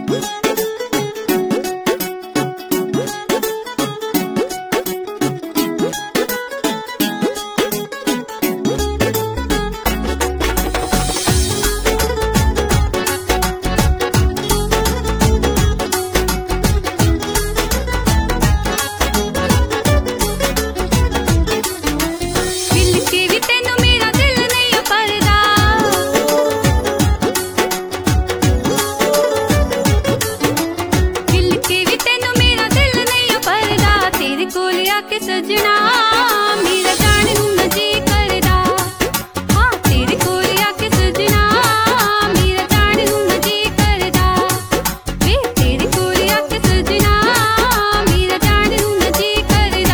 के सजना मेरा जाने नूं ना जी करदा। हाँ तेरे कोल आके सजना मेरा जाने नूं ना जी करदा। वे तेरे कोल आके सजना मेरा जाने नूं ना जी करदा।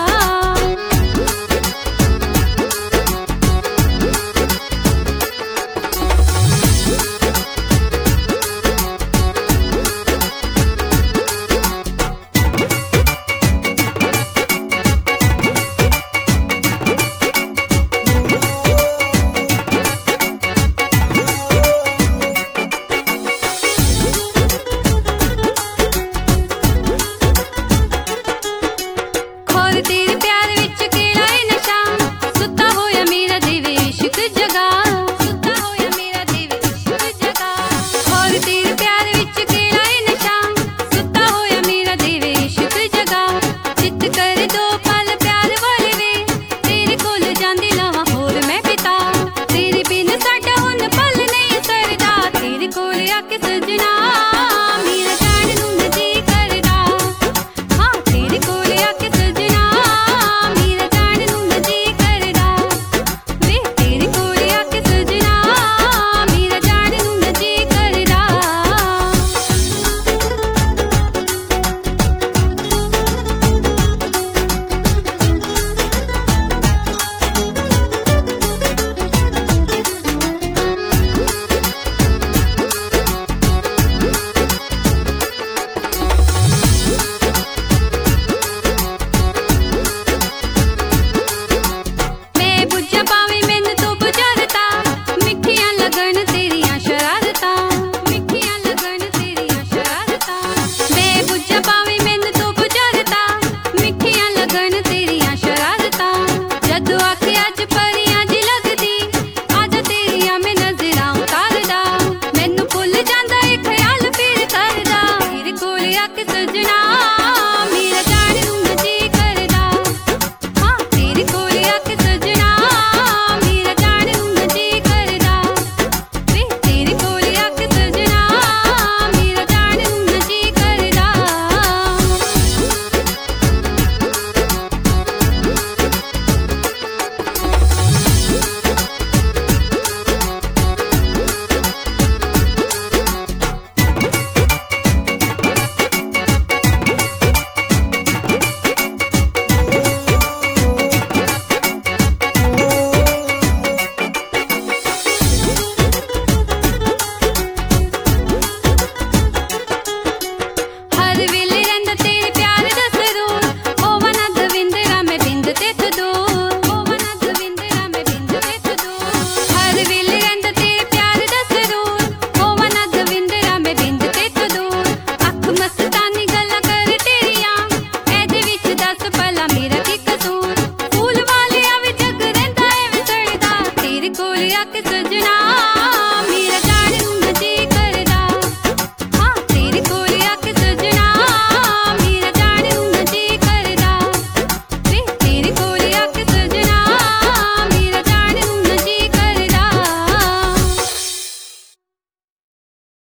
तेरे प्यार विच केड़ा है नशा सुता होया मेरा देवे इश्क जगा। सुता होया मेरा देवे इश्क जगा। और तेरे प्यार विच केड़ा है नशा सुता होया मेरा देवे इश्क जगा। चित कर दो पल प्यार वाले वे तेरे कोल जांदी लावां होर मैं पिता। तेरे बिन साडा हुण पल नहीं सरदा। तेरे कोल आके सजना मेरा